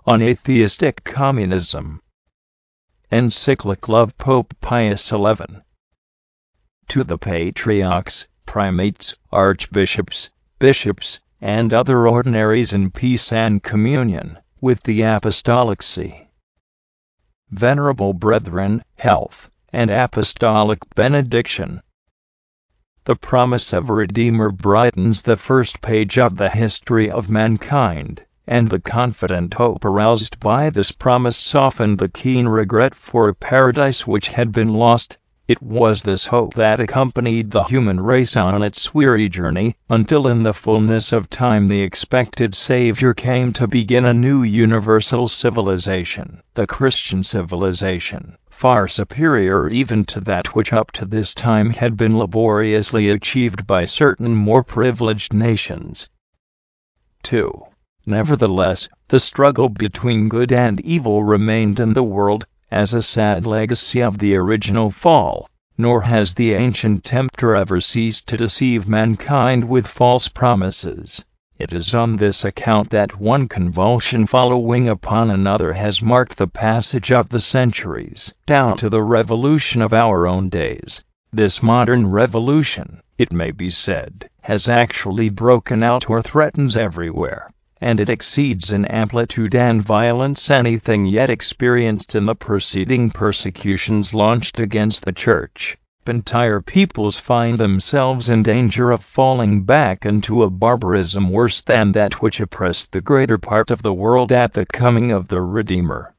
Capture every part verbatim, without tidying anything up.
on atheistic communism. Encyclical of Pope Pius the eleventh. To the Patriarchs, Primates, Archbishops, Bishops, and other ordinaries in peace and communion with the Apostolic See. Venerable Brethren, health, and Apostolic benediction. The promise of a Redeemer brightens the first page of the history of mankind, and the confident hope aroused by this promise softened the keen regret for a paradise which had been lost. It was this hope that accompanied the human race on its weary journey, until in the fullness of time the expected Savior came to begin a new universal civilization, the Christian civilization, far superior even to that which up to this time had been laboriously achieved by certain more privileged nations. two. Nevertheless, the struggle between good and evil remained in the world, as a sad legacy of the original fall, nor has the ancient tempter ever ceased to deceive mankind with false promises. It is on this account that one convulsion following upon another has marked the passage of the centuries, down to the revolution of our own days. This modern revolution, it may be said, has actually broken out or threatens everywhere, and it exceeds in amplitude and violence anything yet experienced in the preceding persecutions launched against the Church. Entire peoples find themselves in danger of falling back into a barbarism worse than that which oppressed the greater part of the world at the coming of the Redeemer.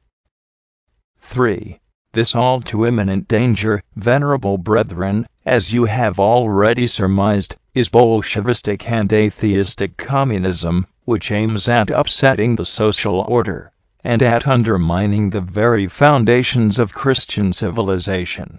three. This all too imminent danger, venerable brethren, as you have already surmised, is Bolshevistic and atheistic communism, which aims at upsetting the social order, and at undermining the very foundations of Christian civilization.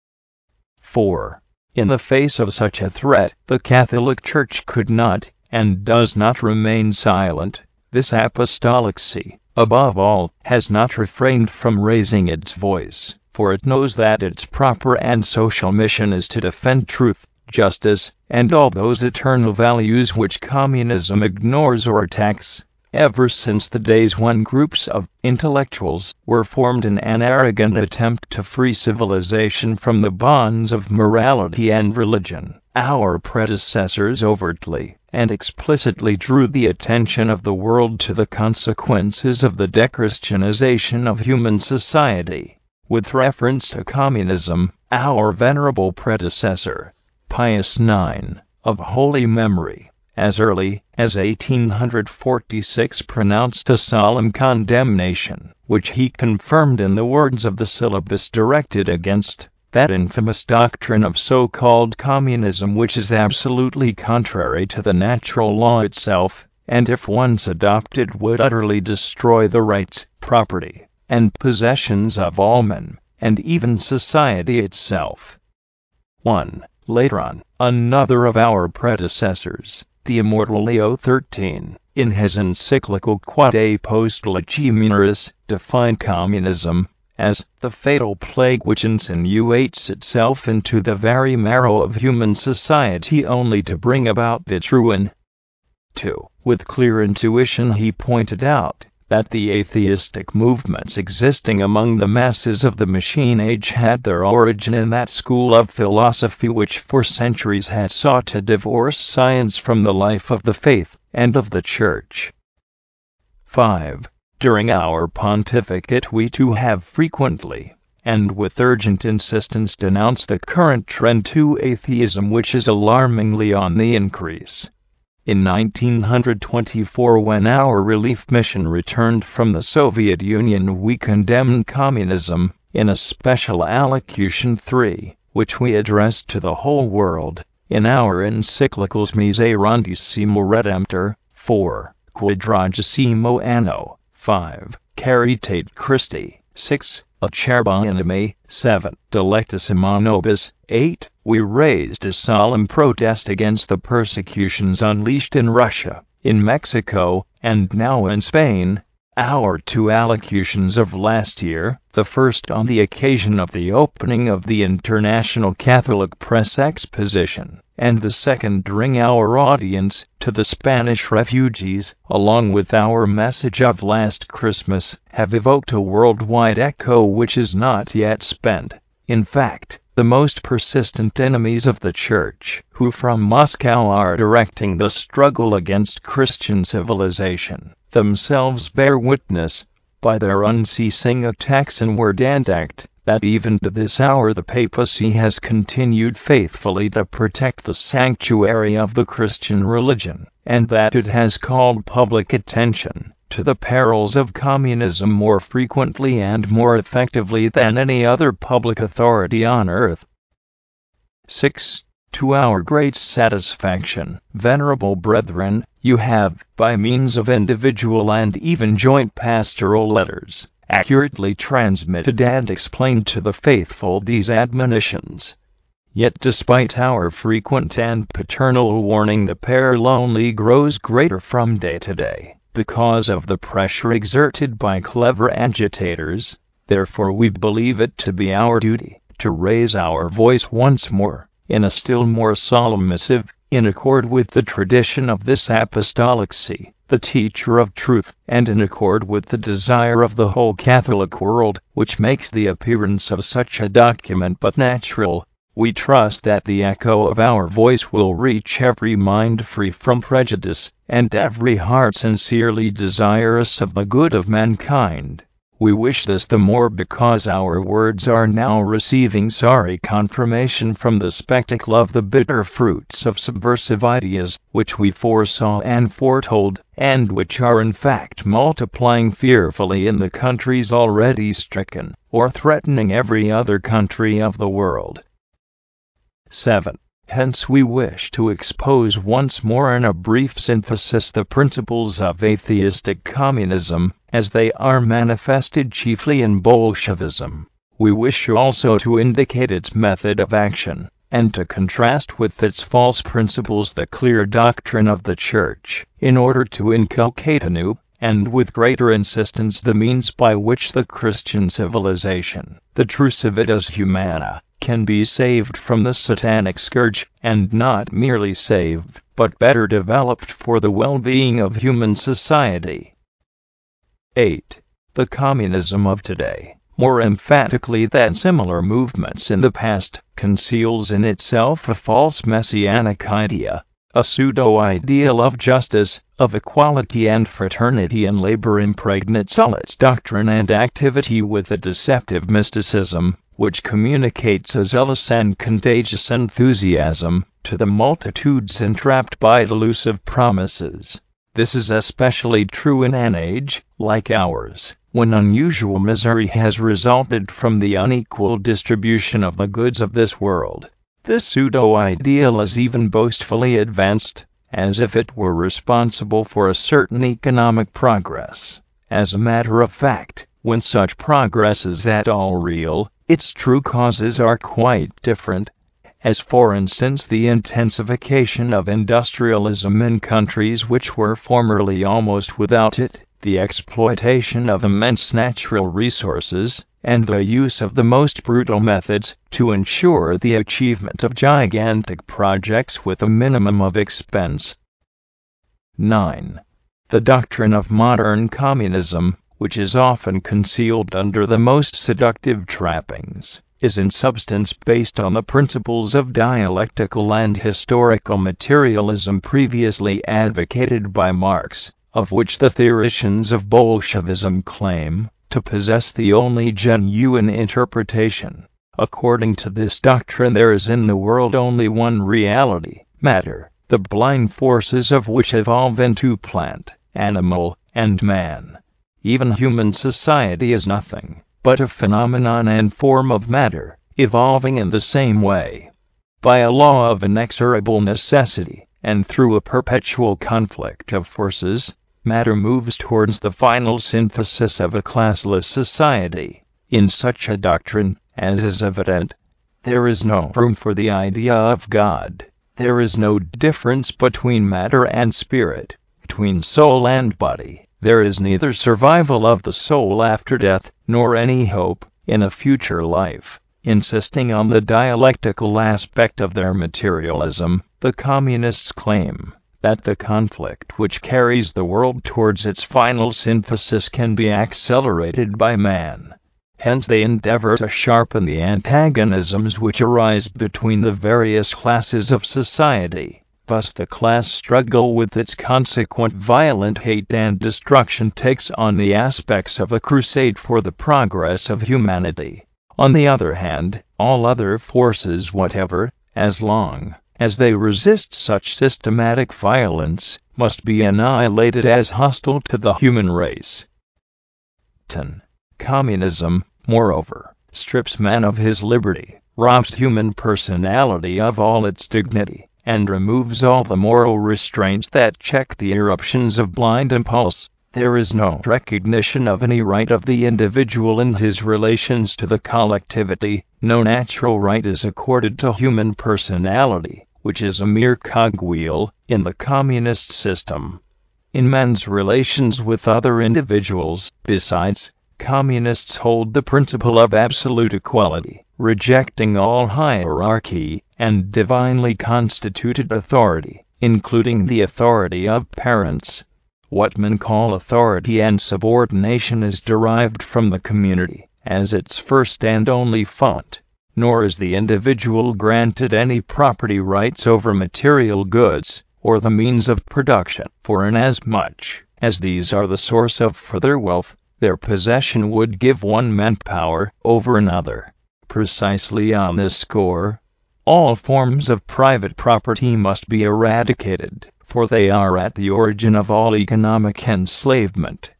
four. In the face of such a threat, the Catholic Church could not, and does not remain silent. This Apostolic See, above all, has not refrained from raising its voice, for it knows that its proper and social mission is to defend truth, justice, and all those eternal values which communism ignores or attacks. Ever since the days when groups of intellectuals were formed in an arrogant attempt to free civilization from the bonds of morality and religion, our predecessors overtly and explicitly drew the attention of the world to the consequences of the dechristianization of human society. With reference to communism, our venerable predecessor, Pius the ninth, of holy memory, as early as eighteen forty-six pronounced a solemn condemnation, which he confirmed in the words of the syllabus directed against that infamous doctrine of so-called communism which is absolutely contrary to the natural law itself, and if once adopted would utterly destroy the rights, property, and possessions of all men, and even society itself. one. Later on, another of our predecessors, the immortal Leo the thirteenth, in his encyclical Quod Apostolici Muneris, defined communism as the fatal plague which insinuates itself into the very marrow of human society only to bring about its ruin. two. With clear intuition he pointed out that the atheistic movements existing among the masses of the machine age had their origin in that school of philosophy which for centuries had sought to divorce science from the life of the faith and of the Church. five. During our pontificate we too have frequently, and with urgent insistence, denounced the current trend to atheism which is alarmingly on the increase. In nineteen twenty-four, when our relief mission returned from the Soviet Union, we condemned communism, in a special allocution three, which we addressed to the whole world, in our encyclicals Miserantissimo Redemptor, four, Quadragesimo Anno, five, Caritate Christi, six, Acerba Animi, seven, Delectissima Nobis, eight. We raised a solemn protest against the persecutions unleashed in Russia, in Mexico, and now in Spain. Our two allocutions of last year, the first on the occasion of the opening of the International Catholic Press Exposition, and the second during our audience to the Spanish refugees, along with our message of last Christmas, have evoked a worldwide echo which is not yet spent. In fact, the most persistent enemies of the Church, who from Moscow are directing the struggle against Christian civilization, themselves bear witness, by their unceasing attacks in word and act, that even to this hour the papacy has continued faithfully to protect the sanctuary of the Christian religion, and that it has called public attention to the perils of communism more frequently and more effectively than any other public authority on earth. six. To our great satisfaction, venerable brethren, you have, by means of individual and even joint pastoral letters, accurately transmitted and explained to the faithful these admonitions. Yet despite our frequent and paternal warning, the peril only grows greater from day to day, because of the pressure exerted by clever agitators. Therefore we believe it to be our duty to raise our voice once more, in a still more solemn missive, in accord with the tradition of this apostolic see, the teacher of truth, and in accord with the desire of the whole Catholic world, which makes the appearance of such a document but natural. We trust that the echo of our voice will reach every mind free from prejudice, and every heart sincerely desirous of the good of mankind. We wish this the more because our words are now receiving sorry confirmation from the spectacle of the bitter fruits of subversive ideas, which we foresaw and foretold, and which are in fact multiplying fearfully in the countries already stricken, or threatening every other country of the world. seven. Hence we wish to expose once more in a brief synthesis the principles of atheistic communism, as they are manifested chiefly in Bolshevism. We wish also to indicate its method of action, and to contrast with its false principles the clear doctrine of the Church, in order to inculcate anew, and with greater insistence, the means by which the Christian civilization, the true civitas humana, can be saved from the satanic scourge, and not merely saved, but better developed for the well-being of human society. eight. The communism of today, more emphatically than similar movements in the past, conceals in itself a false messianic idea, a pseudo-ideal of justice, of equality and fraternity in labor, impregnates all its doctrine and activity with a deceptive mysticism, which communicates a zealous and contagious enthusiasm to the multitudes entrapped by delusive promises. This is especially true in an age, like ours, when unusual misery has resulted from the unequal distribution of the goods of this world. This pseudo-ideal is even boastfully advanced, as if it were responsible for a certain economic progress. As a matter of fact, when such progress is at all real, its true causes are quite different, as for instance the intensification of industrialism in countries which were formerly almost without it, the exploitation of immense natural resources, and the use of the most brutal methods to ensure the achievement of gigantic projects with a minimum of expense. nine. The doctrine of modern communism, which is often concealed under the most seductive trappings, is in substance based on the principles of dialectical and historical materialism previously advocated by Marx, of which the theoreticians of Bolshevism claim to possess the only genuine interpretation. According to this doctrine, there is in the world only one reality, matter, the blind forces of which evolve into plant, animal, and man. Even human society is nothing but a phenomenon and form of matter, evolving in the same way. By a law of inexorable necessity, and through a perpetual conflict of forces, matter moves towards the final synthesis of a classless society. In such a doctrine, as is evident, there is no room for the idea of God. There is no difference between matter and spirit, between soul and body. There is neither survival of the soul after death, nor any hope in a future life. Insisting on the dialectical aspect of their materialism, the communists claim that the conflict which carries the world towards its final synthesis can be accelerated by man. Hence they endeavor to sharpen the antagonisms which arise between the various classes of society. Thus the class struggle with its consequent violent hate and destruction takes on the aspects of a crusade for the progress of humanity. On the other hand, all other forces whatever, as long as they resist such systematic violence, must be annihilated as hostile to the human race. ten. Communism, moreover, strips man of his liberty, robs human personality of all its dignity, and removes all the moral restraints that check the eruptions of blind impulse. There is no recognition of any right of the individual in his relations to the collectivity. No natural right is accorded to human personality, which is a mere cogwheel in the communist system. In man's relations with other individuals, besides, communists hold the principle of absolute equality, rejecting all hierarchy and divinely constituted authority, including the authority of parents. What men call authority and subordination is derived from the community, as its first and only font, nor is the individual granted any property rights over material goods, or the means of production, for inasmuch as these are the source of further wealth, their possession would give one man power over another. Precisely on this score, all forms of private property must be eradicated, for they are at the origin of all economic enslavement.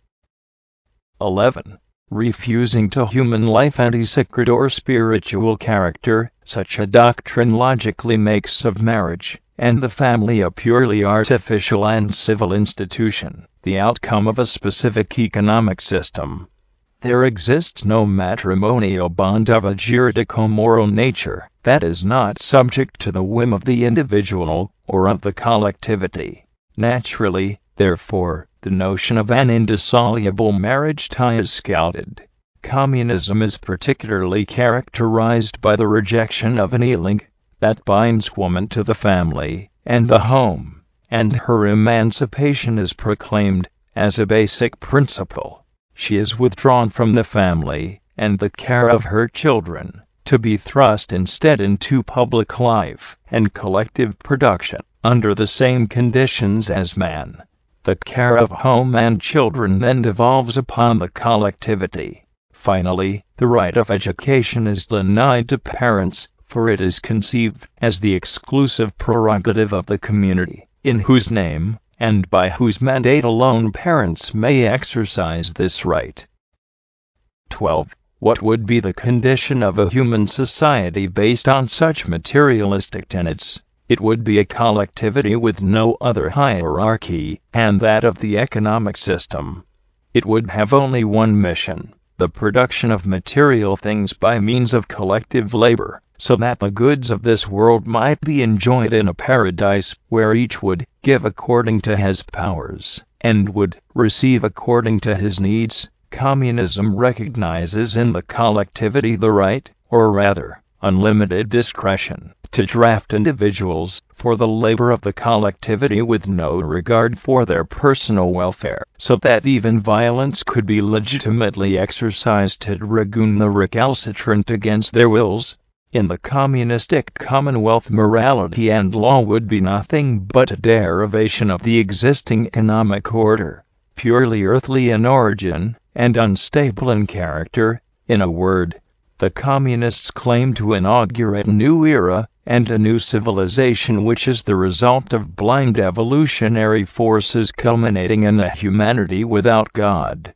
eleven. Refusing to human life any sacred or spiritual character, such a doctrine logically makes of marriage and the family a purely artificial and civil institution, the outcome of a specific economic system. There exists no matrimonial bond of a juridico-moral nature that is not subject to the whim of the individual or of the collectivity. Naturally, therefore, the notion of an indissoluble marriage tie is scouted. Communism is particularly characterized by the rejection of any link that binds woman to the family and the home, and her emancipation is proclaimed as a basic principle. She is withdrawn from the family and the care of her children, to be thrust instead into public life and collective production, under the same conditions as man. The care of home and children then devolves upon the collectivity. Finally, the right of education is denied to parents, for it is conceived as the exclusive prerogative of the community, in whose name and by whose mandate alone parents may exercise this right. twelve. What would be the condition of a human society based on such materialistic tenets? It would be a collectivity with no other hierarchy, and that of the economic system. It would have only one mission, the production of material things by means of collective labor, so that the goods of this world might be enjoyed in a paradise where each would give according to his powers, and would receive according to his needs. Communism recognizes in the collectivity the right, or rather, unlimited discretion, to draft individuals for the labor of the collectivity with no regard for their personal welfare, so that even violence could be legitimately exercised to dragoon the recalcitrant against their wills. In the communistic commonwealth, morality and law would be nothing but a derivation of the existing economic order, purely earthly in origin and unstable in character. In a word, the communists claim to inaugurate a new era and a new civilization which is the result of blind evolutionary forces culminating in a humanity without God.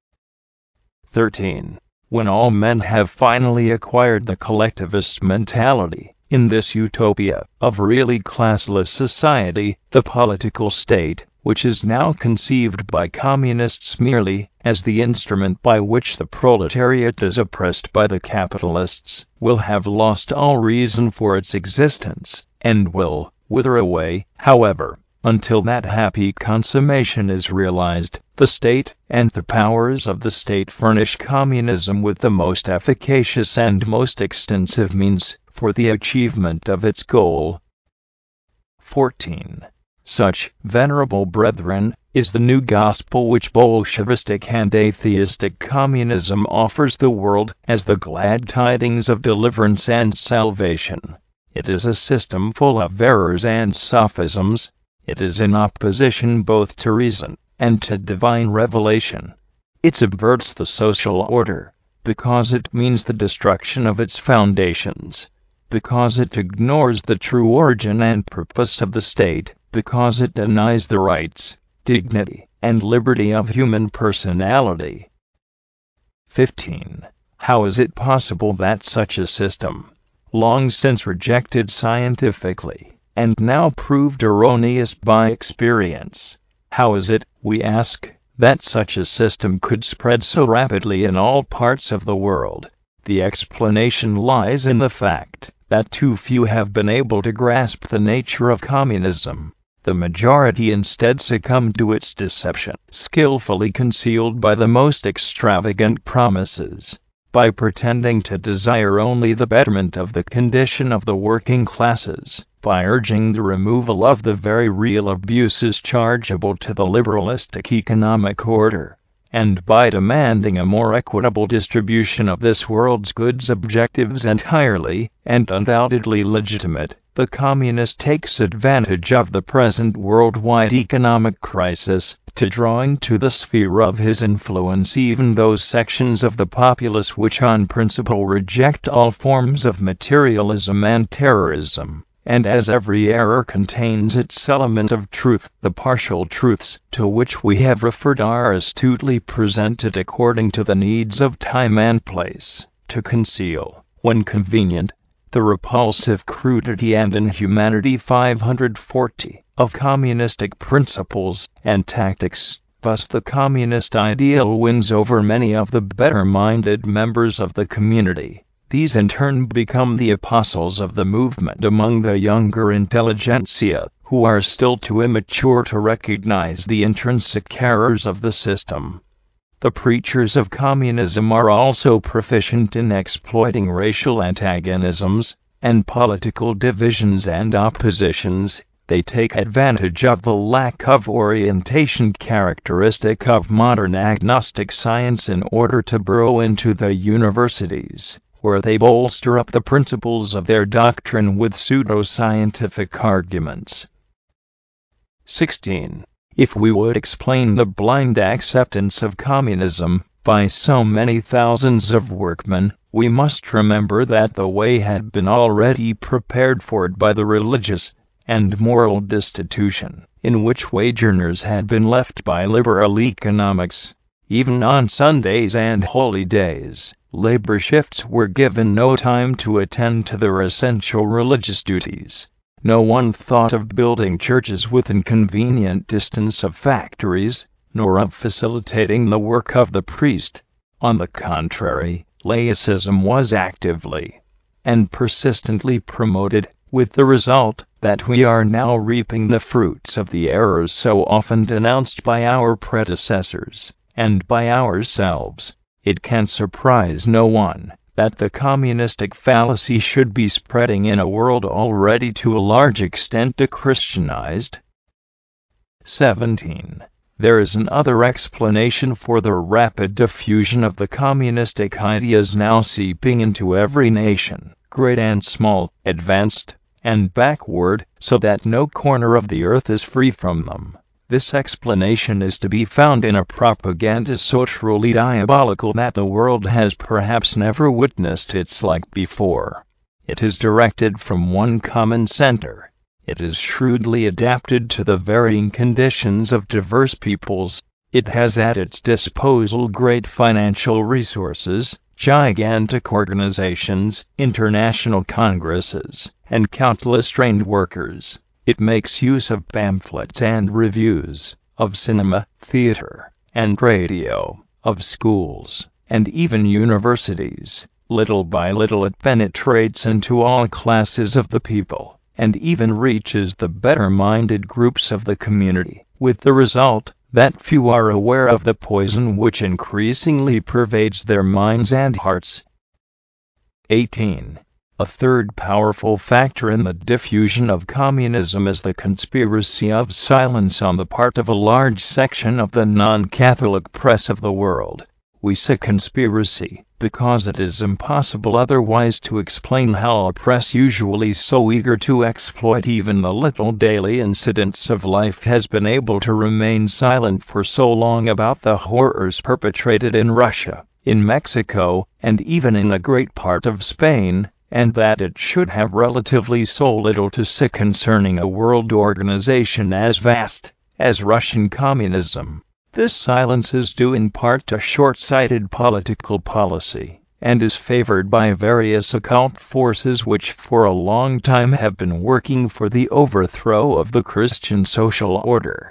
thirteen. When all men have finally acquired the collectivist mentality, in this utopia of really classless society, the political state, which is now conceived by communists merely as the instrument by which the proletariat is oppressed by the capitalists, will have lost all reason for its existence, and will wither away, however, Until that happy consummation is realized, the state and the powers of the state furnish communism with the most efficacious and most extensive means for the achievement of its goal. fourteen. Such, venerable brethren, is the new gospel which Bolshevistic and atheistic communism offers the world as the glad tidings of deliverance and salvation. It is a system full of errors and sophisms. It is in opposition both to reason and to divine revelation. It subverts the social order, because it means the destruction of its foundations, because it ignores the true origin and purpose of the state, because it denies the rights, dignity, and liberty of human personality. fifteen. How is it possible that such a system, long since rejected scientifically, and now proved erroneous by experience, how is it, we ask, that such a system could spread so rapidly in all parts of the world? The explanation lies in the fact that too few have been able to grasp the nature of communism. The majority instead succumb to its deception, skillfully concealed by the most extravagant promises, by pretending to desire only the betterment of the condition of the working classes, by urging the removal of the very real abuses chargeable to the liberalistic economic order, and by demanding a more equitable distribution of this world's goods. Objectives entirely and undoubtedly legitimate, the communist takes advantage of the present worldwide economic crisis to draw into the sphere of his influence even those sections of the populace which on principle reject all forms of materialism and terrorism. And as every error contains its element of truth, the partial truths to which we have referred are astutely presented according to the needs of time and place, to conceal, when convenient, the repulsive crudity and inhumanity five hundred forty of communistic principles and tactics. Thus the communist ideal wins over many of the better-minded members of the community. These in turn become the apostles of the movement among the younger intelligentsia, who are still too immature to recognize the intrinsic errors of the system. The preachers of communism are also proficient in exploiting racial antagonisms and political divisions and oppositions. They take advantage of the lack of orientation characteristic of modern agnostic science in order to burrow into the universities, where they bolster up the principles of their doctrine with pseudo-scientific arguments. sixteen. If we would explain the blind acceptance of communism by so many thousands of workmen, we must remember that the way had been already prepared for it by the religious and moral destitution in which wage earners had been left by liberal economics. Even on Sundays and holy days, labor shifts were given no time to attend to their essential religious duties. No one thought of building churches within convenient distance of factories, nor of facilitating the work of the priest. On the contrary, laicism was actively and persistently promoted, with the result that we are now reaping the fruits of the errors so often denounced by our predecessors and by ourselves. It can surprise no one that the communistic fallacy should be spreading in a world already to a large extent de-Christianized. seventeen. There is another explanation for the rapid diffusion of the communistic ideas now seeping into every nation, great and small, advanced and backward, so that no corner of the earth is free from them. This explanation is to be found in a propaganda so truly diabolical that the world has perhaps never witnessed its like before. It is directed from one common center. It is shrewdly adapted to the varying conditions of diverse peoples. It has at its disposal great financial resources, gigantic organizations, international congresses, and countless trained workers. It makes use of pamphlets and reviews, of cinema, theater, and radio, of schools, and even universities. Little by little it penetrates into all classes of the people. and even reaches the better-minded groups of the community, with the result that few are aware of the poison which increasingly pervades their minds and hearts. eighteen. A third powerful factor in the diffusion of communism is the conspiracy of silence on the part of a large section of the non-Catholic press of the world. We say conspiracy because it is impossible otherwise to explain how a press usually so eager to exploit even the little daily incidents of life has been able to remain silent for so long about the horrors perpetrated in Russia, in Mexico, and even in a great part of Spain, and that it should have relatively so little to say concerning a world organization as vast as Russian communism. This silence is due in part to short-sighted political policy, and is favored by various occult forces which for a long time have been working for the overthrow of the Christian social order.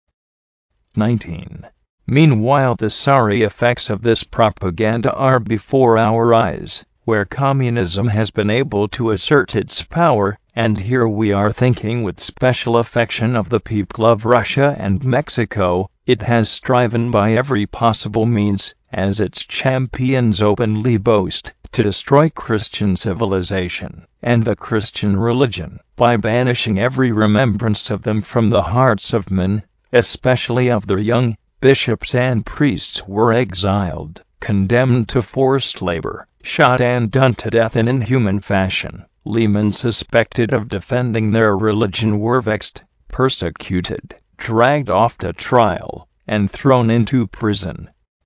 nineteen. Meanwhile, the sorry effects of this propaganda are before our eyes, where communism has been able to assert its power, and here we are thinking with special affection of the people of Russia and Mexico. It has striven by every possible means, as its champions openly boast, to destroy Christian civilization and the Christian religion, by banishing every remembrance of them from the hearts of men, especially of their young. Bishops and priests were exiled, condemned to forced labor, shot and done to death in inhuman fashion. Laymen suspected of defending their religion were vexed, persecuted, dragged off to trial, and thrown into prison.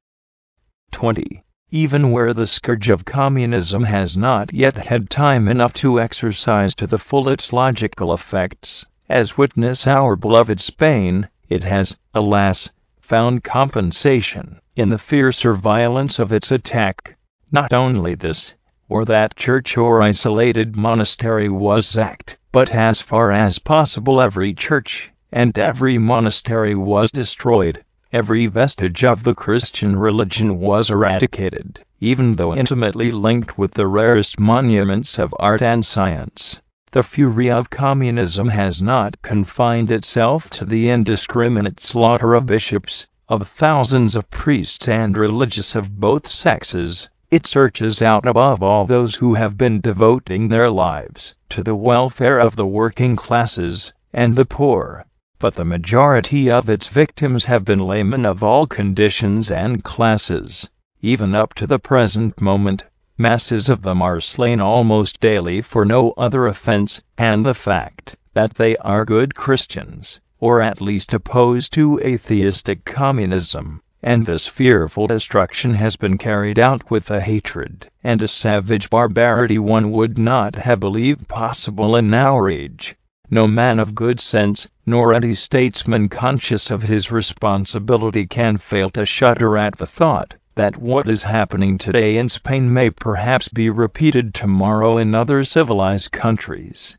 twenty. Even where the scourge of communism has not yet had time enough to exercise to the full its logical effects, as witness our beloved Spain, it has, alas, found compensation in the fiercer violence of its attack. Not only this, or that church or isolated monastery was sacked, but as far as possible every church and every monastery was destroyed. Every vestige of the Christian religion was eradicated, even though intimately linked with the rarest monuments of art and science. The fury of communism has not confined itself to the indiscriminate slaughter of bishops, of thousands of priests and religious of both sexes. It searches out above all those who have been devoting their lives to the welfare of the working classes and the poor. But the majority of its victims have been laymen of all conditions and classes. Even up to the present moment, masses of them are slain almost daily for no other offense, and the fact that they are good Christians, or at least opposed to atheistic communism, and this fearful destruction has been carried out with a hatred and a savage barbarity one would not have believed possible in our age. No man of good sense, nor any statesman conscious of his responsibility can fail to shudder at the thought that what is happening today in Spain may perhaps be repeated tomorrow in other civilized countries.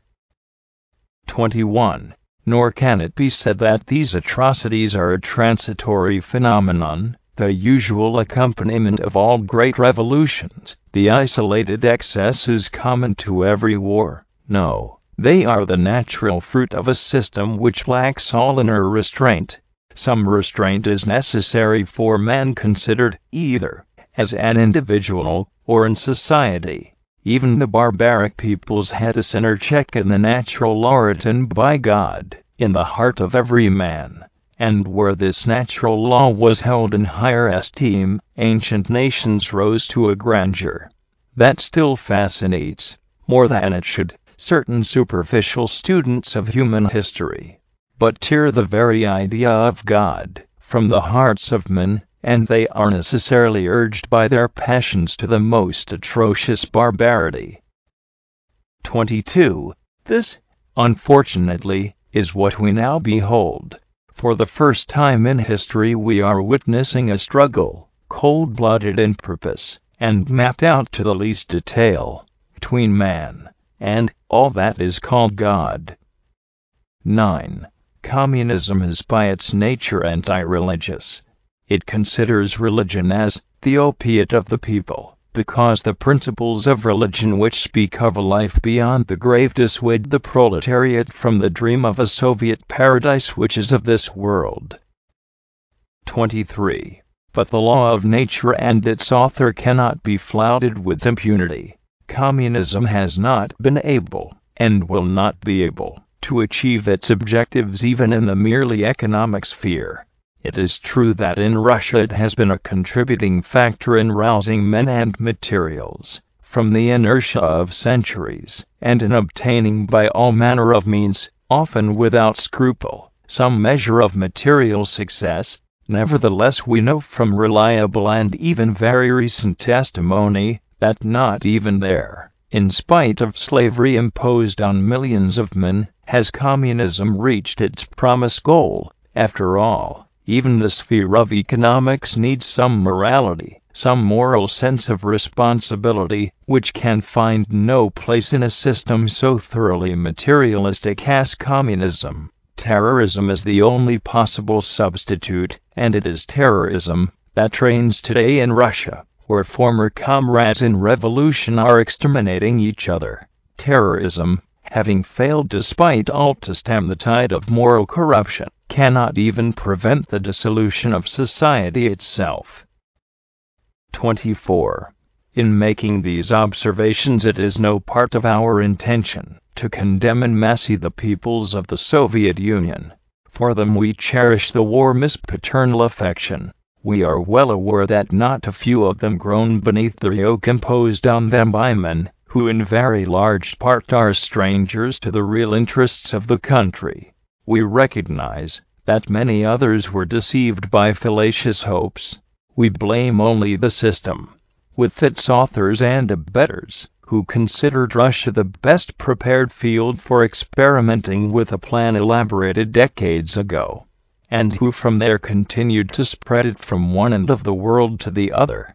twenty-one. Nor can it be said that these atrocities are a transitory phenomenon, the usual accompaniment of all great revolutions, the isolated excesses common to every war. No, they are the natural fruit of a system which lacks all inner restraint. Some restraint is necessary for man considered, either as an individual or in society. Even the barbaric peoples had a inner check in the natural law written by God in the heart of every man, and where this natural law was held in higher esteem, ancient nations rose to a grandeur that still fascinates, more than it should, certain superficial students of human history. But tear the very idea of God from the hearts of men, and they are necessarily urged by their passions to the most atrocious barbarity. twenty-two. This, unfortunately, is what we now behold. For the first time in history we are witnessing a struggle, cold-blooded in purpose, and mapped out to the least detail, between man and all that is called God. nine. Communism is by its nature anti-religious. It considers religion as the opiate of the people, because the principles of religion which speak of a life beyond the grave dissuade the proletariat from the dream of a Soviet paradise which is of this world. twenty-three. But the law of nature and its author cannot be flouted with impunity. Communism has not been able, and will not be able, to achieve its objectives even in the merely economic sphere. It is true that in Russia it has been a contributing factor in rousing men and materials from the inertia of centuries, and in obtaining by all manner of means, often without scruple, some measure of material success. Nevertheless, we know from reliable and even very recent testimony that not even there, in spite of slavery imposed on millions of men, has communism reached its promised goal. After all, even the sphere of economics needs some morality, some moral sense of responsibility, which can find no place in a system so thoroughly materialistic as communism. Terrorism is the only possible substitute, and it is terrorism that reigns today in Russia, where former comrades in revolution are exterminating each other. Terrorism, having failed despite all to stem the tide of moral corruption, cannot even prevent the dissolution of society itself. twenty-four. In making these observations, it is no part of our intention to condemn en masse the peoples of the Soviet Union. For them we cherish the warmest paternal affection. We are well aware that not a few of them groan beneath the yoke imposed on them by men who in very large part are strangers to the real interests of the country. We recognize that many others were deceived by fallacious hopes. We blame only the system, with its authors and abettors, who considered Russia the best prepared field for experimenting with a plan elaborated decades ago, and who from there continued to spread it from one end of the world to the other.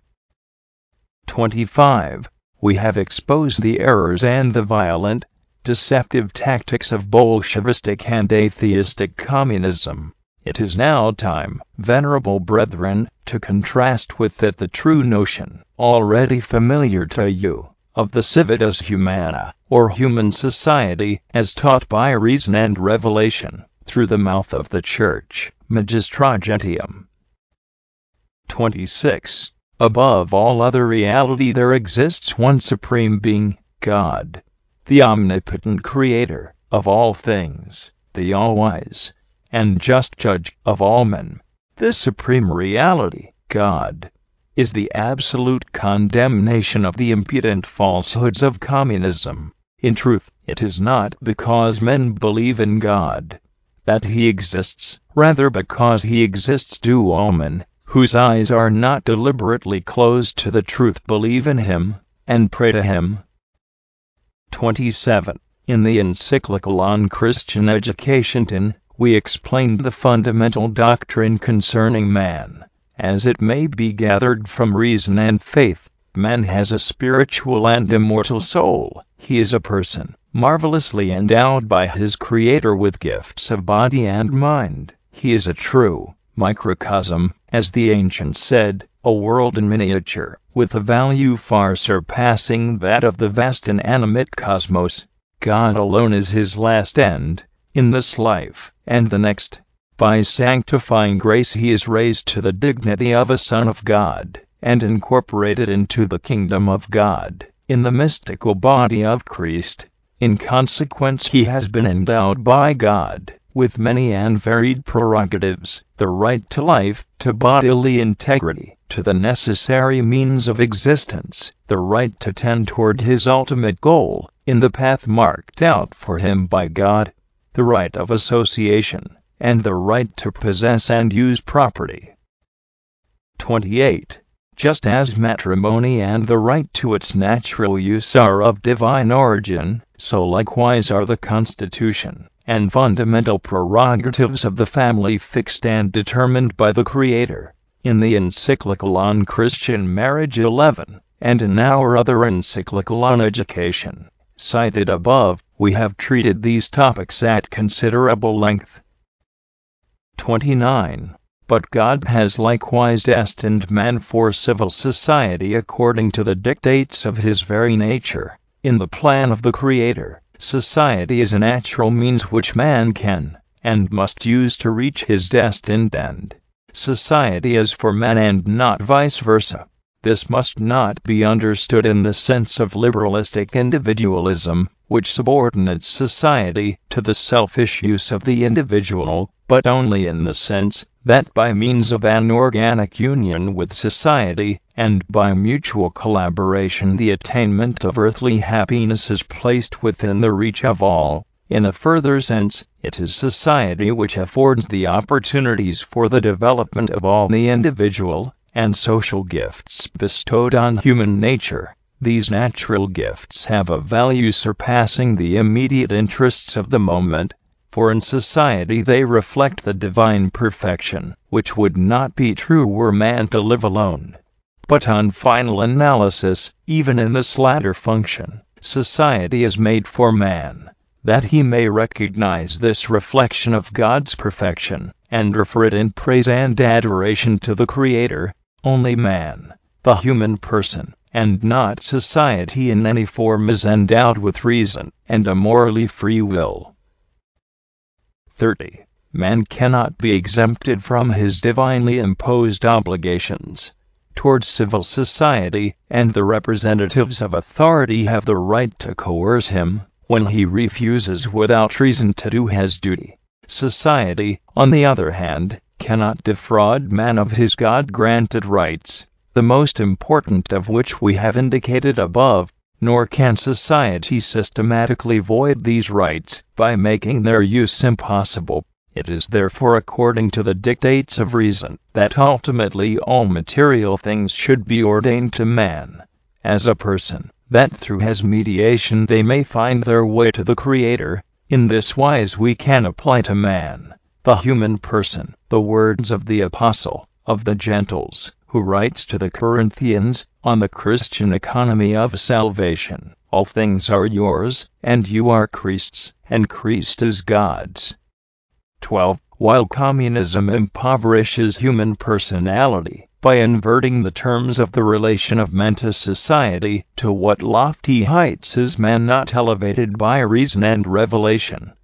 twenty-five. We have exposed the errors and the violent, deceptive tactics of Bolshevistic and atheistic communism. It is now time, venerable brethren, to contrast with it the true notion, already familiar to you, of the civitas humana, or human society, as taught by reason and revelation, through the mouth of the Church, Magistra Gentium. twenty-six. Above all other reality there exists one supreme being, God, the omnipotent creator of all things, the all-wise and just judge of all men. This supreme reality, God, is the absolute condemnation of the impudent falsehoods of communism. In truth, it is not because men believe in God that he exists, rather because he exists do all men, whose eyes are not deliberately closed to the truth, believe in him, and pray to him. twenty-seven. In the encyclical on Christian Education, we explained the fundamental doctrine concerning man, as it may be gathered from reason and faith. Man has a spiritual and immortal soul. He is a person, marvelously endowed by his Creator with gifts of body and mind. He is a true microcosm, as the ancients said, a world in miniature, with a value far surpassing that of the vast inanimate cosmos. God alone is his last end, in this life and the next. By sanctifying grace he is raised to the dignity of a Son of God, and incorporated into the kingdom of God, in the mystical body of Christ. In consequence he has been endowed by God with many and varied prerogatives, the right to life, to bodily integrity, to the necessary means of existence, the right to tend toward his ultimate goal, in the path marked out for him by God, the right of association, and the right to possess and use property. twenty-eight. Just as matrimony and the right to its natural use are of divine origin, so likewise are the constitution and fundamental prerogatives of the family fixed and determined by the Creator. In the encyclical on Christian Marriage eleven, and in our other encyclical on education, cited above, we have treated these topics at considerable length. twenty-nine. But God has likewise destined man for civil society according to the dictates of his very nature. In the plan of the Creator, society is a natural means which man can and must use to reach his destined end. Society is for man and not vice versa. This must not be understood in the sense of liberalistic individualism, which subordinates society to the selfish use of the individual, but only in the sense that by means of an organic union with society, and by mutual collaboration, the attainment of earthly happiness is placed within the reach of all. In a further sense, it is society which affords the opportunities for the development of all the individual and social gifts bestowed on human nature. These natural gifts have a value surpassing the immediate interests of the moment, for in society they reflect the divine perfection, which would not be true were man to live alone. But on final analysis, even in this latter function, society is made for man, that he may recognize this reflection of God's perfection, and refer it in praise and adoration to the Creator. Only man, the human person, and not society in any form, is endowed with reason and a morally free will. thirty. Man cannot be exempted from his divinely imposed obligations towards civil society, and the representatives of authority have the right to coerce him when he refuses without reason to do his duty. Society, on the other hand, cannot defraud man of his God-granted rights, the most important of which we have indicated above, nor can society systematically void these rights by making their use impossible. It is therefore according to the dictates of reason that ultimately all material things should be ordained to man as a person, that through his mediation they may find their way to the Creator. In this wise we can apply to man, the human person, the words of the Apostle of the Gentiles, who writes to the Corinthians on the Christian economy of salvation: all things are yours, and you are Christ's, and Christ is God's. twelve. While communism impoverishes human personality by inverting the terms of the relation of man to society, to what lofty heights is man not elevated by reason and revelation?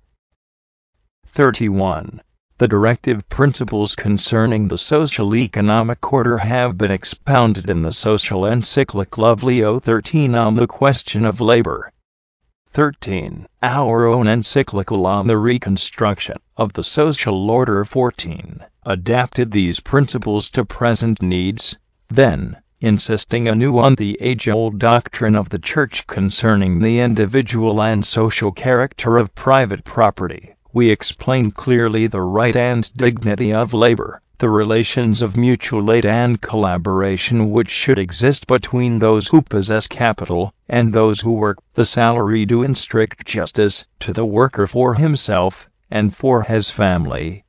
thirty-one. The directive principles concerning the social economic order have been expounded in the social encyclical of Leo the thirteenth on the question of labor. thirteen. Our own encyclical on the reconstruction of the social order fourteen adapted these principles to present needs. Then, insisting anew on the age-old doctrine of the Church concerning the individual and social character of private property, we explain clearly the right and dignity of labor, the relations of mutual aid and collaboration which should exist between those who possess capital and those who work, the salary due in strict justice to the worker for himself and for his family.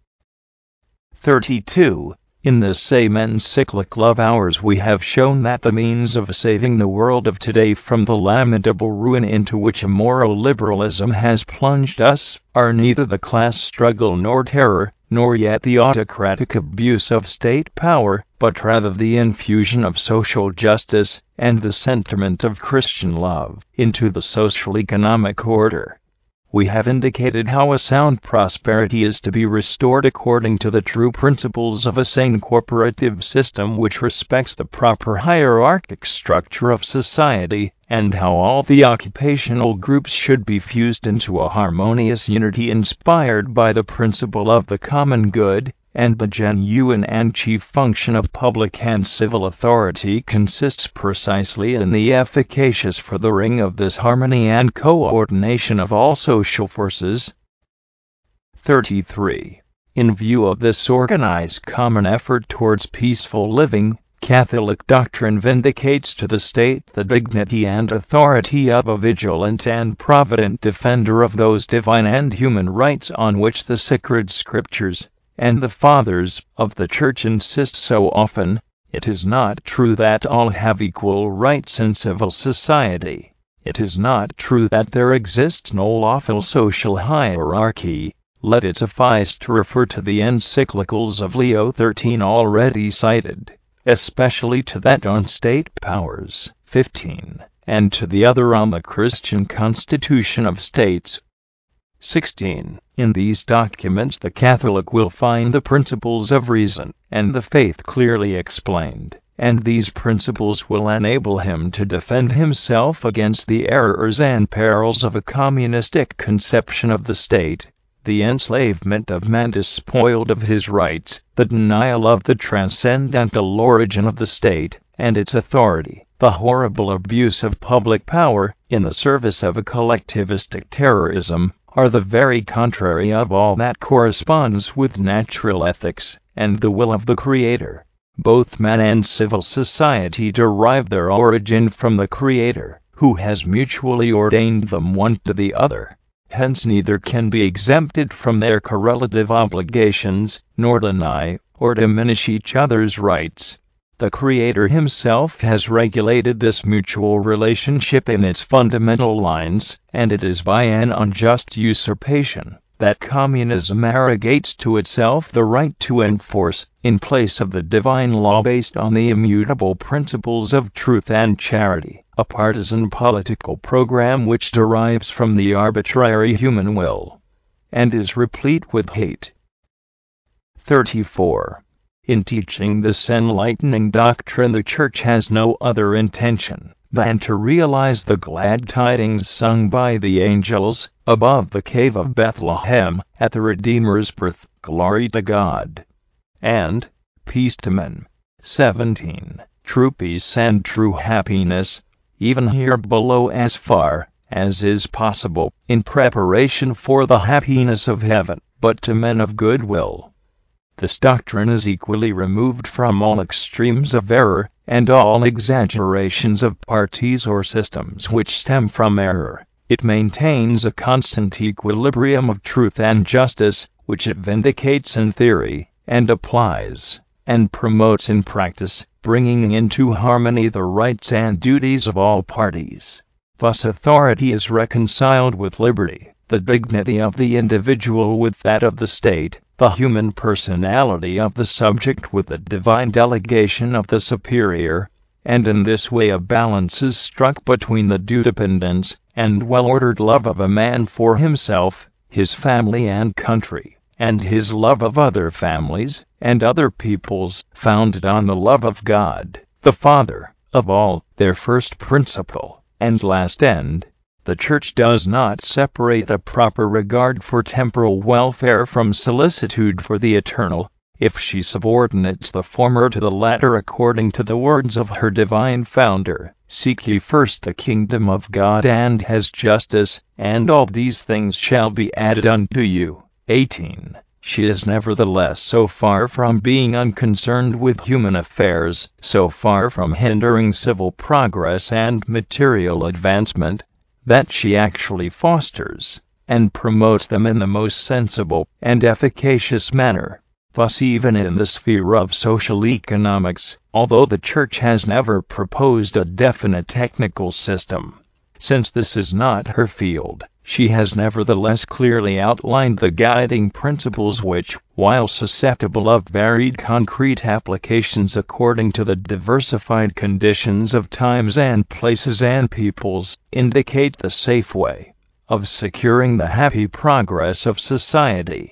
thirty-two. In this same encyclical of ours we have shown that the means of saving the world of today from the lamentable ruin into which immoral liberalism has plunged us are neither the class struggle nor terror, nor yet the autocratic abuse of state power, but rather the infusion of social justice and the sentiment of Christian love into the social economic order. We have indicated how a sound prosperity is to be restored according to the true principles of a sane corporative system which respects the proper hierarchic structure of society, and how all the occupational groups should be fused into a harmonious unity inspired by the principle of the common good, and the genuine and chief function of public and civil authority consists precisely in the efficacious furthering of this harmony and coordination of all social forces. thirty-three. In view of this organized common effort towards peaceful living, Catholic doctrine vindicates to the state the dignity and authority of a vigilant and provident defender of those divine and human rights on which the sacred scriptures and the fathers of the Church insist so often. It is not true that all have equal rights in civil society. It is not true that there exists no lawful social hierarchy. let it suffice to refer to the encyclicals of Leo the thirteenth already cited, especially to that on State Powers, fifteen, and to the other on the Christian Constitution of States, sixteen. In these documents the Catholic will find the principles of reason and the faith clearly explained, and these principles will enable him to defend himself against the errors and perils of a communistic conception of the state, the enslavement of man despoiled of his rights, the denial of the transcendental origin of the state and its authority, the horrible abuse of public power in the service of a collectivistic terrorism, are the very contrary of all that corresponds with natural ethics and the will of the Creator. Both man and civil society derive their origin from the Creator, who has mutually ordained them one to the other. Hence neither can be exempted from their correlative obligations, nor deny or diminish each other's rights. The Creator himself has regulated this mutual relationship in its fundamental lines, and it is by an unjust usurpation that communism arrogates to itself the right to enforce, in place of the divine law based on the immutable principles of truth and charity, a partisan political program which derives from the arbitrary human will, and is replete with hate. thirty-four. In teaching this enlightening doctrine, the Church has no other intention than to realize the glad tidings sung by the angels above the cave of Bethlehem at the Redeemer's birth. Glory to God, and peace to men. seventeen. True peace and true happiness, even here below, as far as is possible, in preparation for the happiness of heaven, but to men of good will. This doctrine is equally removed from all extremes of error, and all exaggerations of parties or systems which stem from error. It maintains a constant equilibrium of truth and justice, which it vindicates in theory, and applies, and promotes in practice, bringing into harmony the rights and duties of all parties. Thus authority is reconciled with liberty, the dignity of the individual with that of the state, the human personality of the subject with the divine delegation of the superior, and in this way a balance is struck between the due dependence and well-ordered love of a man for himself, his family and country, and his love of other families and other peoples, founded on the love of God, the Father of all, their first principle and last end. The Church does not separate a proper regard for temporal welfare from solicitude for the eternal, if she subordinates the former to the latter according to the words of her divine founder, "Seek ye first the kingdom of God and his justice, and all these things shall be added unto you." eighteen. She is nevertheless so far from being unconcerned with human affairs, so far from hindering civil progress and material advancement, that she actually fosters and promotes them in the most sensible and efficacious manner. Thus, even in the sphere of social economics, although the Church has never proposed a definite technical system, since this is not her field, she has nevertheless clearly outlined the guiding principles which, while susceptible of varied concrete applications according to the diversified conditions of times and places and peoples, indicate the safe way of securing the happy progress of society.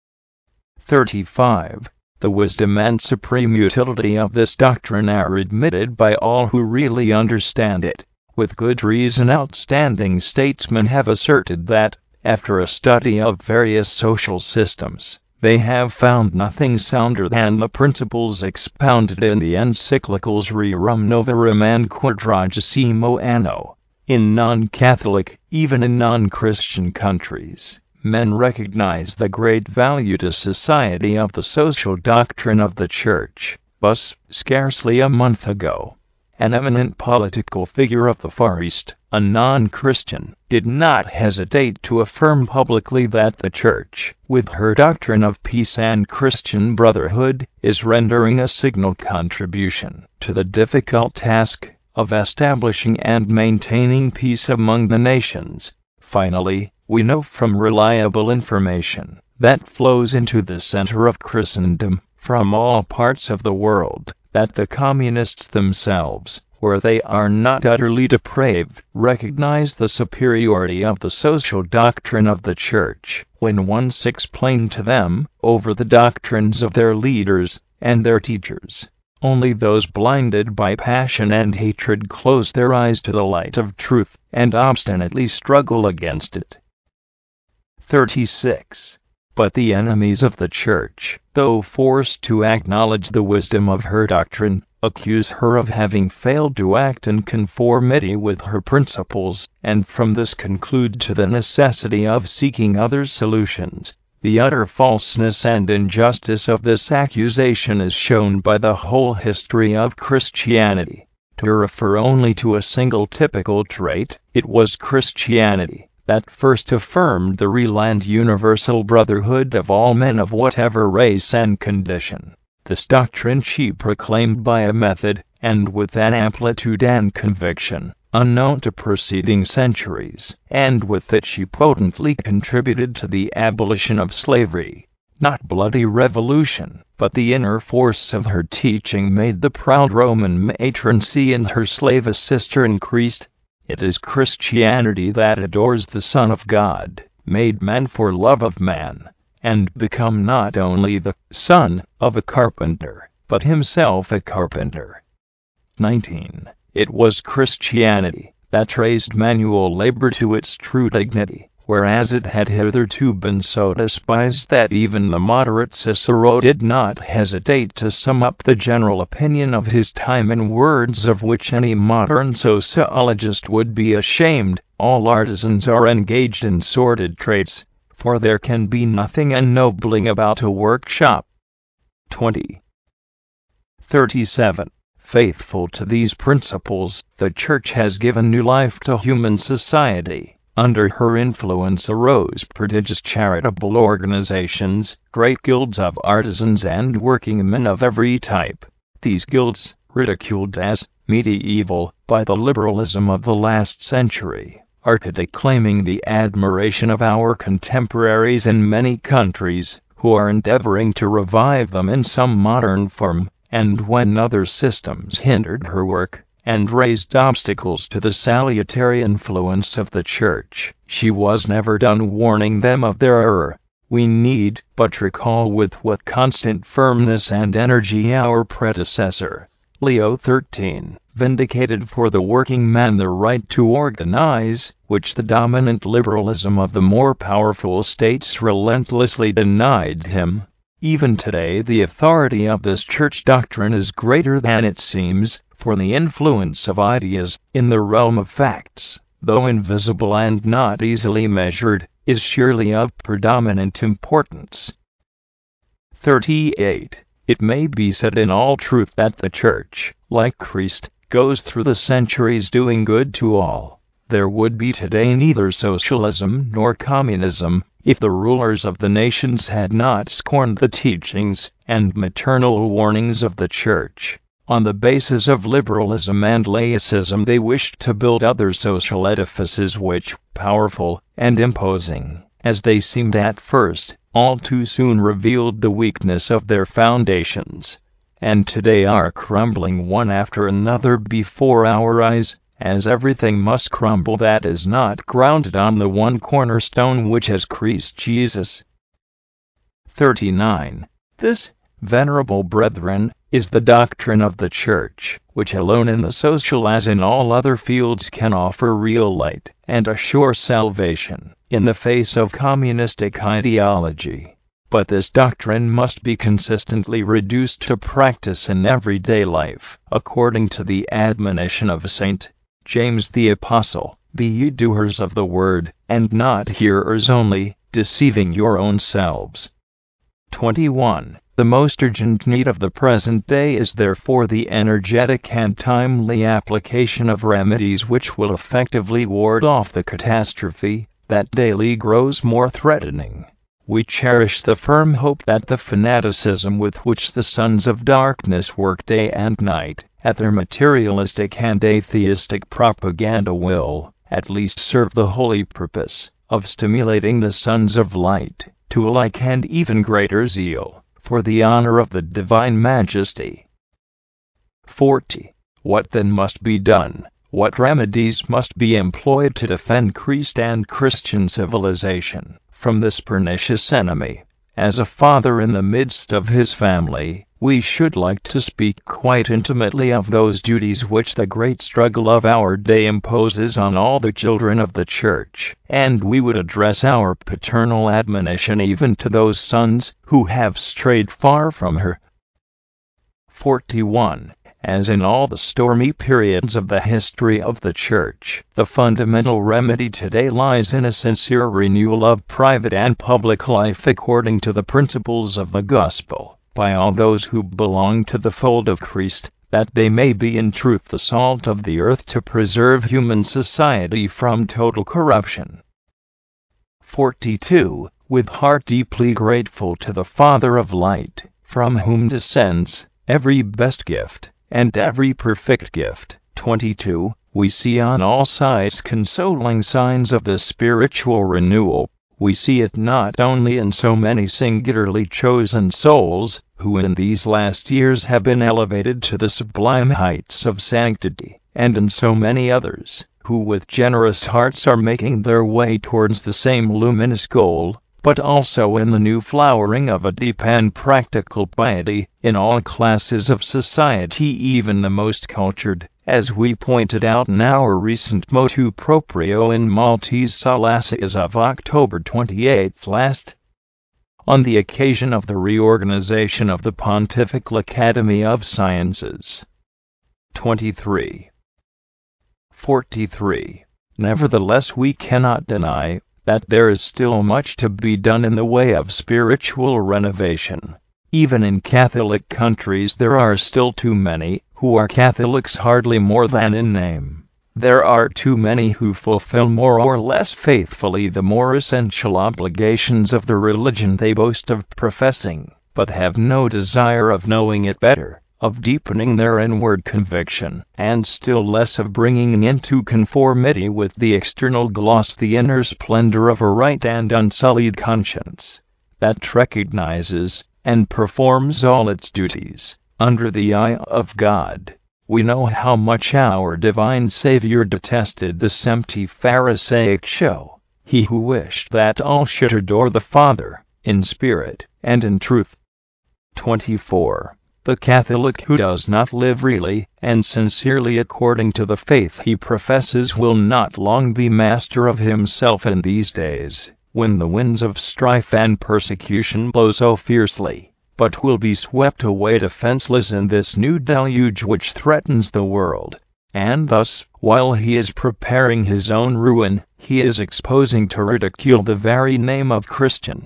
thirty-five. The wisdom and supreme utility of this doctrine are admitted by all who really understand it. With good reason, outstanding statesmen have asserted that, after a study of various social systems, they have found nothing sounder than the principles expounded in the encyclicals Rerum Novarum and Quadragesimo Anno. In non-Catholic, even in non-Christian countries, men recognize the great value to society of the social doctrine of the Church. Thus, scarcely a month ago, an eminent political figure of the Far East, a non-Christian, did not hesitate to affirm publicly that the Church, with her doctrine of peace and Christian brotherhood, is rendering a signal contribution to the difficult task of establishing and maintaining peace among the nations. Finally, we know from reliable information that flows into the center of Christendom from all parts of the world, that the communists themselves, where they are not utterly depraved, recognize the superiority of the social doctrine of the Church when once explained to them over the doctrines of their leaders and their teachers. Only those blinded by passion and hatred close their eyes to the light of truth and obstinately struggle against it. thirty-six. But the enemies of the Church, though forced to acknowledge the wisdom of her doctrine, accuse her of having failed to act in conformity with her principles, and from this conclude to the necessity of seeking other solutions. The utter falseness and injustice of this accusation is shown by the whole history of Christianity. To refer only to a single typical trait, it was Christianity that first affirmed the real and universal brotherhood of all men of whatever race and condition. This doctrine she proclaimed by a method, and with an amplitude and conviction, unknown to preceding centuries, and with it she potently contributed to the abolition of slavery. Not bloody revolution, but the inner force of her teaching made the proud Roman matron see in her slave a sister in Christ. It is Christianity that adores the Son of God, made man for love of man, and become not only the son of a carpenter, but himself a carpenter. nineteen. It was Christianity that raised manual labor to its true dignity, whereas it had hitherto been so despised that even the moderate Cicero did not hesitate to sum up the general opinion of his time in words of which any modern sociologist would be ashamed: all artisans are engaged in sordid trades, for there can be nothing ennobling about a workshop. twenty. thirty-seven. Faithful to these principles, the Church has given new life to human society. Under her influence arose prodigious charitable organizations, great guilds of artisans and working men of every type. These guilds, ridiculed as medieval by the liberalism of the last century, are today claiming the admiration of our contemporaries in many countries, who are endeavoring to revive them in some modern form. And when other systems hindered her work, and raised obstacles to the salutary influence of the Church, she was never done warning them of their error. We need but recall with what constant firmness and energy our predecessor, Leo the thirteenth, vindicated for the working man the right to organize, which the dominant liberalism of the more powerful states relentlessly denied him. Even today the authority of this Church doctrine is greater than it seems, for the influence of ideas, in the realm of facts, though invisible and not easily measured, is surely of predominant importance. thirty-eight. It may be said in all truth that the Church, like Christ, goes through the centuries doing good to all. There would be today neither socialism nor communism, if the rulers of the nations had not scorned the teachings and maternal warnings of the Church. On the basis of liberalism and laicism they wished to build other social edifices which, powerful and imposing as they seemed at first, all too soon revealed the weakness of their foundations, and today are crumbling one after another before our eyes, as everything must crumble that is not grounded on the one cornerstone which is Christ Jesus. thirty-nine. This, venerable brethren, is the doctrine of the Church, which alone in the social as in all other fields can offer real light and a sure salvation in the face of communistic ideology. But this doctrine must be consistently reduced to practice in everyday life, according to the admonition of Saint James the Apostle: "Be ye doers of the word, and not hearers only, deceiving your own selves." twenty-one. The most urgent need of the present day is therefore the energetic and timely application of remedies which will effectively ward off the catastrophe that daily grows more threatening. We cherish the firm hope that the fanaticism with which the sons of darkness work day and night at their materialistic and atheistic propaganda will, at least, serve the holy purpose of stimulating the sons of light to a like and even greater zeal for the honor of the divine majesty. forty. What then must be done? What remedies must be employed to defend Christ and Christian civilization from this pernicious enemy? As a father in the midst of his family, we should like to speak quite intimately of those duties which the great struggle of our day imposes on all the children of the Church, and we would address our paternal admonition even to those sons who have strayed far from her. forty-one. As in all the stormy periods of the history of the Church, the fundamental remedy today lies in a sincere renewal of private and public life according to the principles of the Gospel, by all those who belong to the fold of Christ, that they may be in truth the salt of the earth to preserve human society from total corruption. forty-two. With heart deeply grateful to the Father of light, from whom descends every best gift and every perfect gift. twenty-two. We see on all sides consoling signs of the spiritual renewal. We see it not only in so many singularly chosen souls, who in these last years have been elevated to the sublime heights of sanctity, and in so many others, who with generous hearts are making their way towards the same luminous goal, but also in the new flowering of a deep and practical piety in all classes of society, even the most cultured, as we pointed out in our recent motu proprio in Maltese Salacias of October twenty-eighth last, on the occasion of the reorganization of the Pontifical Academy of Sciences. twenty-three. forty-three. Nevertheless, we cannot deny that there is still much to be done in the way of spiritual renovation. Even in Catholic countries there are still too many who are Catholics hardly more than in name. There are too many who fulfill more or less faithfully the more essential obligations of the religion they boast of professing, but have no desire of knowing it better, of deepening their inward conviction, and still less of bringing into conformity with the external gloss the inner splendor of a right and unsullied conscience, that recognizes and performs all its duties under the eye of God. We know how much our divine Savior detested this empty Pharisaic show, he who wished that all should adore the Father, in spirit and in truth. twenty-four. The Catholic who does not live really and sincerely according to the faith he professes will not long be master of himself in these days, when the winds of strife and persecution blow so fiercely, but will be swept away defenseless in this new deluge which threatens the world, and thus, while he is preparing his own ruin, he is exposing to ridicule the very name of Christian.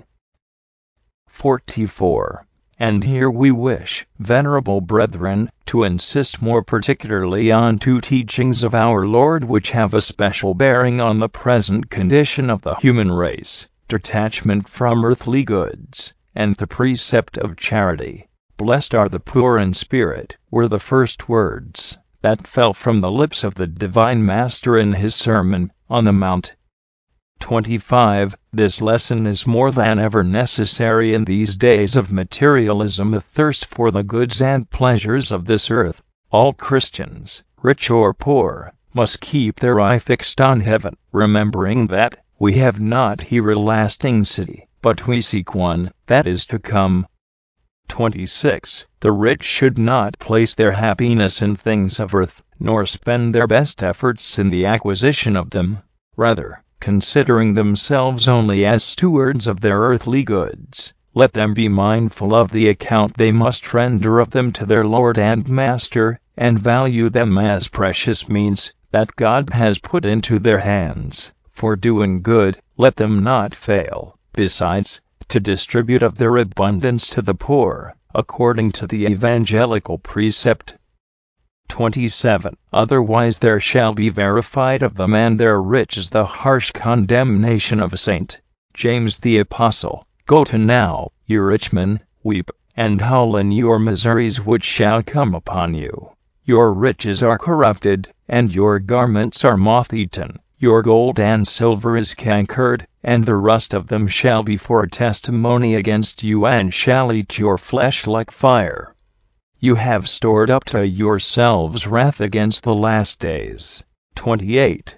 forty-four. And here we wish, venerable brethren, to insist more particularly on two teachings of our Lord which have a special bearing on the present condition of the human race: detachment from earthly goods, and the precept of charity. Blessed are the poor in spirit, were the first words that fell from the lips of the Divine Master in his Sermon on the Mount. twenty-five. This lesson is more than ever necessary in these days of materialism, a thirst for the goods and pleasures of this earth. All Christians, rich or poor, must keep their eye fixed on heaven, remembering that we have not here a lasting city, but we seek one that is to come. twenty-six. The rich should not place their happiness in things of earth, nor spend their best efforts in the acquisition of them. Rather, considering themselves only as stewards of their earthly goods, let them be mindful of the account they must render of them to their Lord and Master, and value them as precious means that God has put into their hands for doing good. Let them not fail, besides, to distribute of their abundance to the poor, according to the evangelical precept. twenty-seven. Otherwise there shall be verified of them and their riches the harsh condemnation of Saint James the Apostle. Go to now, you rich men, weep, and howl in your miseries which shall come upon you. Your riches are corrupted, and your garments are moth-eaten. Your gold and silver is cankered, and the rust of them shall be for a testimony against you, and shall eat your flesh like fire. You have stored up to yourselves wrath against the last days. twenty-eight.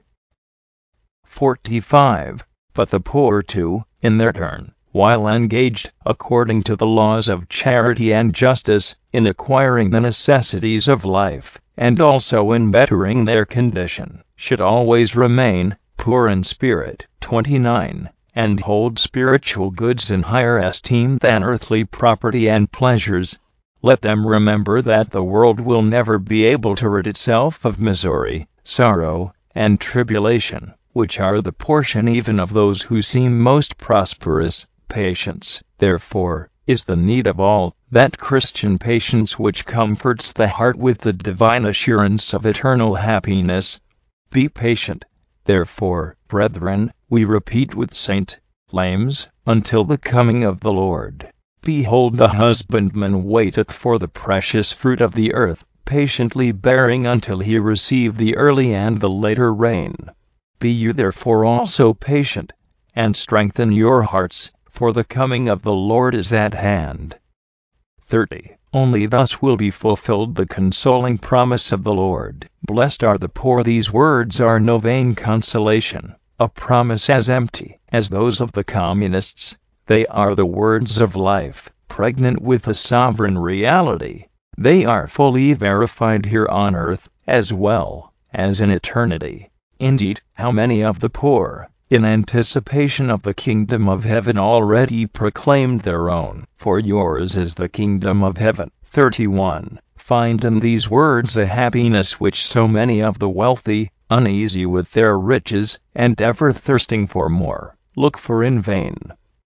forty-five. But the poor too, in their turn, while engaged, according to the laws of charity and justice, in acquiring the necessities of life, and also in bettering their condition, should always remain poor in spirit. twenty-nine. And hold spiritual goods in higher esteem than earthly property and pleasures. Let them remember that the world will never be able to rid itself of misery, sorrow, and tribulation, which are the portion even of those who seem most prosperous. Patience, therefore, is the need of all, that Christian patience which comforts the heart with the divine assurance of eternal happiness. Be patient, therefore, brethren, we repeat with Saint Lames, until the coming of the Lord. Behold, the husbandman waiteth for the precious fruit of the earth, patiently bearing until he receive the early and the later rain. Be you therefore also patient, and strengthen your hearts, for the coming of the Lord is at hand. thirty. Only thus will be fulfilled the consoling promise of the Lord. Blessed are the poor. These words are no vain consolation, a promise as empty as those of the communists. They are the words of life, pregnant with a sovereign reality. They are fully verified here on earth, as well as in eternity. Indeed, how many of the poor, in anticipation of the kingdom of heaven, already proclaimed their own, for yours is the kingdom of heaven. thirty-one. Find in these words a happiness which so many of the wealthy, uneasy with their riches, and ever thirsting for more, look for in vain.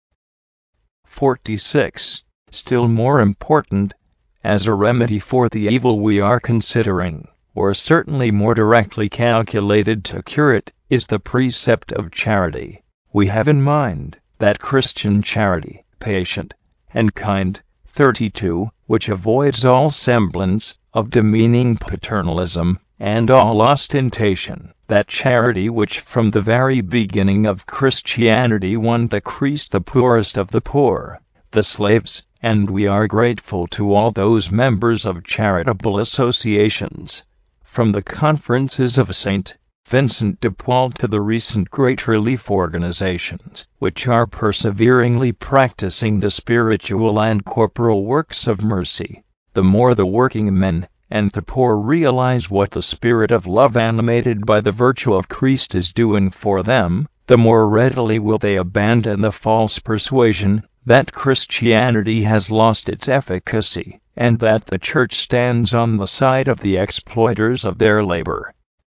forty-six. Still more important, as a remedy for the evil we are considering, or certainly more directly calculated to cure it, is the precept of charity. We have in mind that Christian charity, patient and kind. thirty-two, which avoids all semblance of demeaning paternalism, and all ostentation. That charity which from the very beginning of Christianity won to Christ the poorest of the poor, the slaves, and we are grateful to all those members of charitable associations, from the conferences of Saint Vincent de Paul to the recent great relief organizations, which are perseveringly practicing the spiritual and corporal works of mercy. The more the working men and the poor realize what the spirit of love animated by the virtue of Christ is doing for them, the more readily will they abandon the false persuasion that Christianity has lost its efficacy, and that the Church stands on the side of the exploiters of their labor.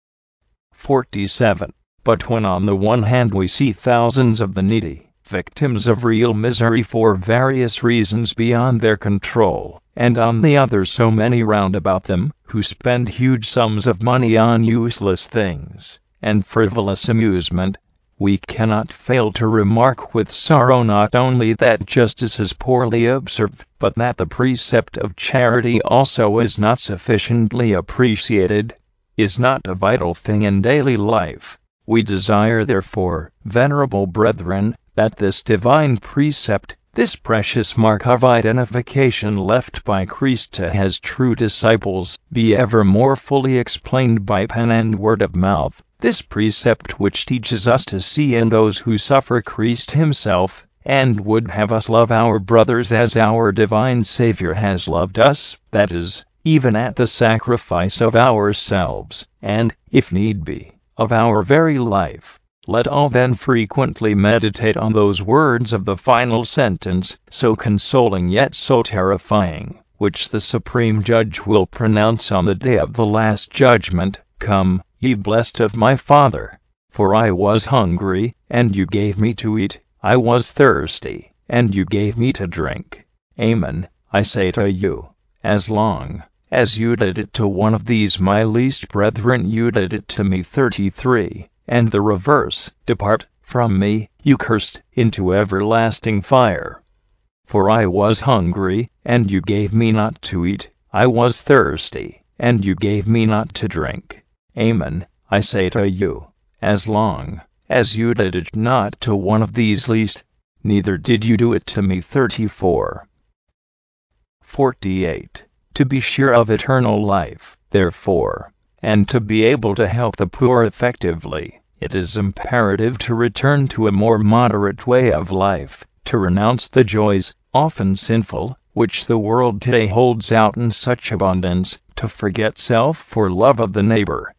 forty-seven. But when on the one hand we see thousands of the needy, victims of real misery for various reasons beyond their control, and on the other so many round about them, who spend huge sums of money on useless things and frivolous amusement, we cannot fail to remark with sorrow not only that justice is poorly observed, but that the precept of charity also is not sufficiently appreciated, is not a vital thing in daily life. We desire, therefore, venerable brethren, that this divine precept, this precious mark of identification left by Christ to his true disciples, be ever more fully explained by pen and word of mouth. This precept which teaches us to see in those who suffer Christ himself, and would have us love our brothers as our divine Savior has loved us, that is, even at the sacrifice of ourselves, and, if need be, of our very life. Let all then frequently meditate on those words of the final sentence, so consoling yet so terrifying, which the Supreme Judge will pronounce on the day of the last judgment: Come, ye blessed of my Father, for I was hungry, and you gave me to eat, I was thirsty, and you gave me to drink. Amen, I say to you, as long as you did it to one of these my least brethren, you did it to me. thirty-three. And the reverse: Depart from me, you cursed, into everlasting fire. For I was hungry, and you gave me not to eat, I was thirsty, and you gave me not to drink. Amen, I say to you, as long as you did it not to one of these least, neither did you do it to me. thirty-four. forty-eight. To be sure of eternal life, therefore, and to be able to help the poor effectively, it is imperative to return to a more moderate way of life, to renounce the joys, often sinful, which the world today holds out in such abundance, to forget self for love of the neighbor,